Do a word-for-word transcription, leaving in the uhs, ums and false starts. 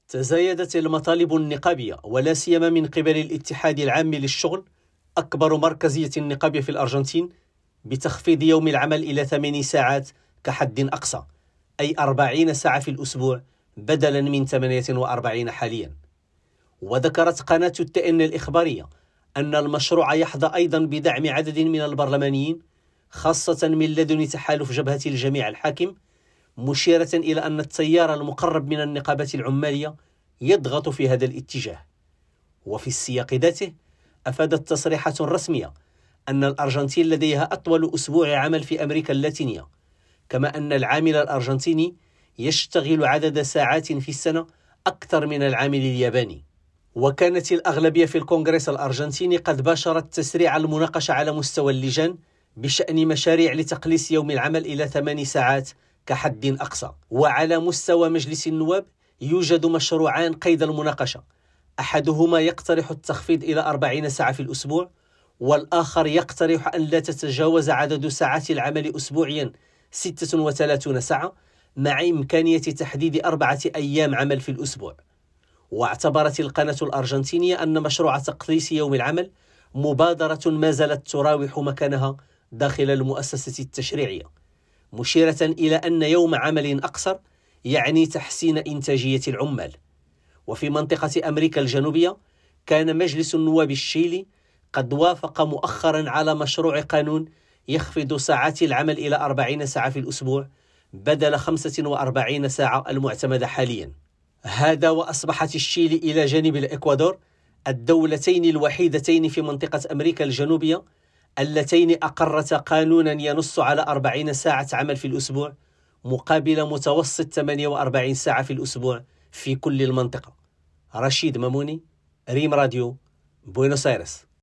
تزايدت المطالب النقابية ولا سيما من قبل الاتحاد العام للشغل، أكبر مركزية النقابية في الأرجنتين، بتخفيض يوم العمل إلى ثماني ساعات كحد أقصى، أي أربعين ساعة في الأسبوع بدلا من ثمانية وأربعين حاليا. وذكرت قناة التي إن الإخبارية أن المشروع يحظى أيضا بدعم عدد من البرلمانيين، خاصة من لدن تحالف جبهة الجميع الحاكم، مشيرة إلى أن التيار المقرب من النقابة العمالية يضغط في هذا الاتجاه. وفي السياق ذاته أفادت تصريحات رسمية أن الأرجنتين لديها أطول أسبوع عمل في أمريكا اللاتينية، كما أن العامل الأرجنتيني يشتغل عدد ساعات في السنة أكثر من العامل الياباني. وكانت الأغلبية في الكونغرس الأرجنتيني قد باشرت تسريع المناقشة على مستوى اللجان بشأن مشاريع لتقليص يوم العمل إلى ثماني ساعات كحد أقصى. وعلى مستوى مجلس النواب يوجد مشروعان قيد المناقشة، أحدهما يقترح التخفيض إلى أربعين ساعة في الأسبوع، والآخر يقترح أن لا تتجاوز عدد ساعات العمل أسبوعيا ستة وثلاثين ساعة، مع إمكانية تحديد أربعة أيام عمل في الأسبوع. واعتبرت القناة الأرجنتينية أن مشروع تقليص يوم العمل مبادرة ما زالت تراوح مكانها داخل المؤسسة التشريعية، مشيرة إلى أن يوم عمل أقصر يعني تحسين إنتاجية العمال. وفي منطقة أمريكا الجنوبية كان مجلس النواب الشيلي قد وافق مؤخرا على مشروع قانون يخفض ساعات العمل إلى أربعين ساعة في الأسبوع بدل خمسة وأربعين ساعة المعتمدة حاليا. هذا وأصبحت الشيلي إلى جانب الإكوادور الدولتين الوحيدتين في منطقة أمريكا الجنوبية اللتين أقرتا قانونا ينص على أربعين ساعة عمل في الأسبوع مقابل متوسط ثمانية وأربعين ساعة في الأسبوع في كل المنطقة. رشيد ماموني، ريم راديو، بوينوس آيرس.